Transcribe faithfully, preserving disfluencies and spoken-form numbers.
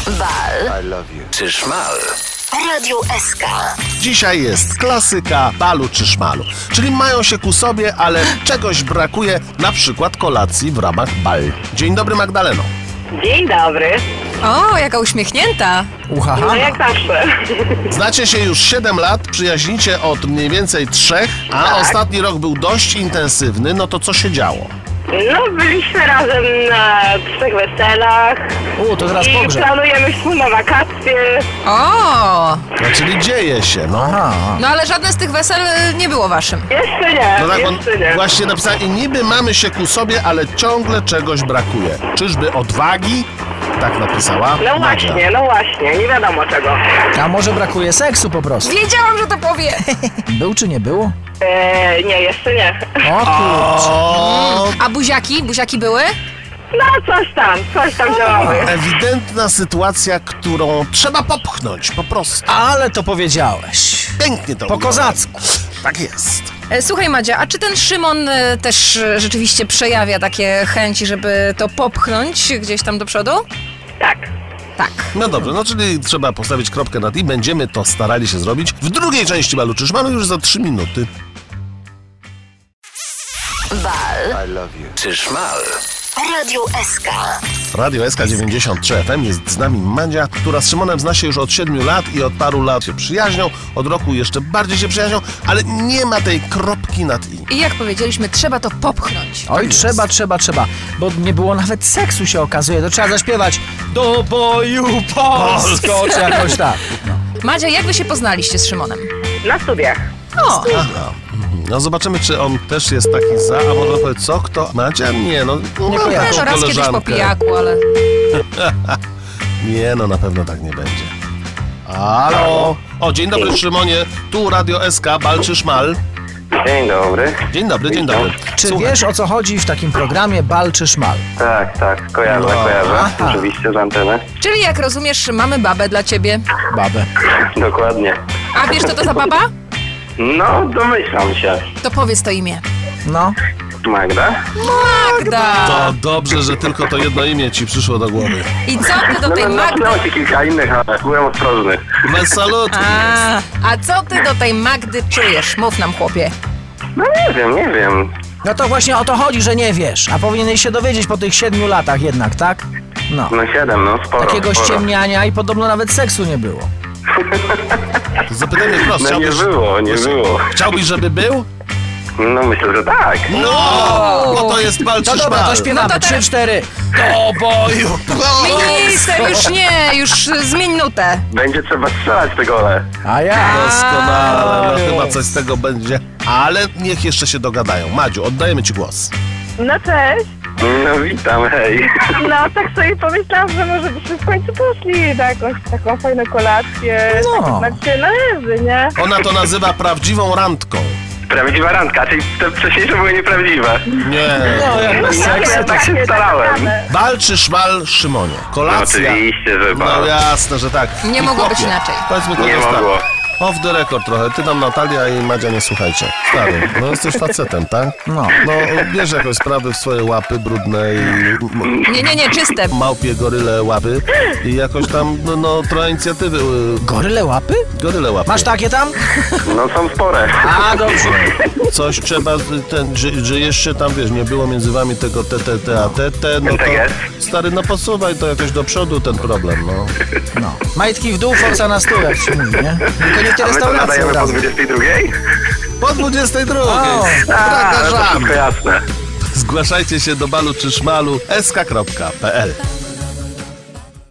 Bal I love you. czy szmal? Radio S K. Dzisiaj jest klasyka balu czy szmalu, czyli mają się ku sobie, ale czegoś brakuje, na przykład kolacji w ramach bal. Dzień dobry, Magdaleno. Dzień dobry. O, jaka uśmiechnięta. Uhaha. No jak zawsze. Znacie się już siedem lat, przyjaźnicie od mniej więcej trzech, a Tak. ostatni rok był dość intensywny, no to co się działo? No byliśmy razem na trzech weselach. U, to teraz I pogrzeb. planujemy wspólne wakacje. O, No, czyli dzieje się, no. Aha. no ale żadne z tych wesel y, nie było waszym. Jeszcze nie, No tak, on jeszcze nie. właśnie napisał, i niby mamy się ku sobie, ale ciągle czegoś brakuje. Czyżby odwagi? Tak napisała No Madzia. właśnie, no właśnie, nie wiadomo czego. A może brakuje seksu po prostu? Wiedziałam, że to powie. Był czy nie było? Eee, nie, jeszcze nie. O kurczę. O, A buziaki? Buziaki były? No coś tam, coś tam działamy. ewidentna sytuacja, którą trzeba popchnąć, po prostu. Ale to powiedziałeś. Pięknie to Po ująłem. kozacku. Tak jest. E, Słuchaj, Madzia, a czy ten Szymon e, też e, rzeczywiście przejawia takie chęci, żeby to popchnąć gdzieś tam do przodu? Tak. Tak. No dobrze, no czyli trzeba postawić kropkę nad i. Będziemy to starali się zrobić w drugiej części balu czy szmalu już za trzy minuty. Bal. I love you. Czy szmal? Radio S K. Radio S K dziewięćdziesiąt trzy F M, jest z nami Madzia, która z Szymonem zna się już od siedmiu lat i od paru lat się przyjaźnią, od roku jeszcze bardziej się przyjaźnią, ale nie ma tej kropki nad i. I jak powiedzieliśmy, trzeba to popchnąć. Oj, jest. trzeba, trzeba, trzeba. Bo nie było nawet seksu, się okazuje. To trzeba zaśpiewać do boju Polsko, czy jakoś tak. Madzia, jak wy się poznaliście z Szymonem? Na studiach. O, Aha. No zobaczymy, czy on też jest taki za, a może powiedz co, kto? Madzia? Nie, no, no mam kojarzę. też taką raz kiedyś po koleżankę. pijaku, ale... Nie, no na pewno tak nie będzie. Halo? O, dzień dobry Szymonie, tu Radio S K, bal czy szmal? Dzień dobry. Dzień dobry, dzień dobry. Czy Słuchaj, wiesz, o co chodzi w takim programie bal czy szmal? Tak, tak, kojarzę, No, kojarzę. aha. Oczywiście z anteny. Czyli jak rozumiesz, mamy babę dla ciebie. Babę. Dokładnie. A wiesz, co to za baba? No, domyślam się. To powiedz to imię. No. Magda? Magda! to dobrze, że tylko to jedno imię ci przyszło do głowy. I co ty do No, tej no, Magdy... natknęło się kilka innych, ale byłem ostrożny. Weselutki. A, a co ty do tej Magdy czujesz? Mów nam, chłopie. No nie wiem, nie wiem. No to właśnie o to chodzi, że nie wiesz. A powinieneś się dowiedzieć po tych siedmiu latach jednak, tak? No. No siedem, no sporo, Takiego sporo. ściemniania i podobno nawet seksu nie było. Zapytajmy wprost, No nie chciałbyś, było, nie było. chciałbyś, żeby był? No myślę, że tak. No, bo to jest bal czy No dobra, szmal. to śpiewamy. No to Trzy, teraz- cztery. Do boju. Minister, już nie, już y, zmień nutę. Będzie trzeba strzelać te gole. A ja. Doskonale, no A, chyba coś z tego będzie. Ale niech jeszcze się dogadają. Madziu, oddajemy ci głos. No cześć. No witam, hej. No tak sobie pomyślałam, że może byśmy w końcu poszli na jakąś taką fajną kolację. No. Tak się należy, nie? Ona to nazywa prawdziwą randką. Prawdziwa randka, czyli te wcześniejsze były nieprawdziwe. Nie. No, jak bez No, seksu. ja tak się starałem. Bal czy szmal, Szymonie? No, Kolacja. oczywiście, że No bal. jasne, że tak. Nie I mogło chłopie, być inaczej. Powiedzmy to Nie jest tak. mogło. Off the record trochę. Ty tam Natalia i Madzia nie słuchajcie. Stary, no jesteś facetem, tak? No. No, bierz jakoś sprawy w swoje łapy brudne i m- Nie, nie, nie, czyste. małpie, goryle łapy i jakoś tam, no, no trochę inicjatywy. y, Goryle łapy? Goryle łapy. Masz takie tam? No są spore. A, dobrze. Coś trzeba, ten, że, że jeszcze tam, wiesz, nie było między wami tego te, te, te, a te, te, no Tak to jest. stary, no posuwaj to jakoś do przodu ten problem, no. No. Majtki w dół, forca na stół, jak się mówi, nie? Tylko nie w tej A my to restauracji nadajemy od po razu. dwudziestej drugiej? Po dwudziestej drugiej. O. A, Brak to żam. wszystko jasne. Zgłaszajcie się do balu czy szmalu s k kropka p l.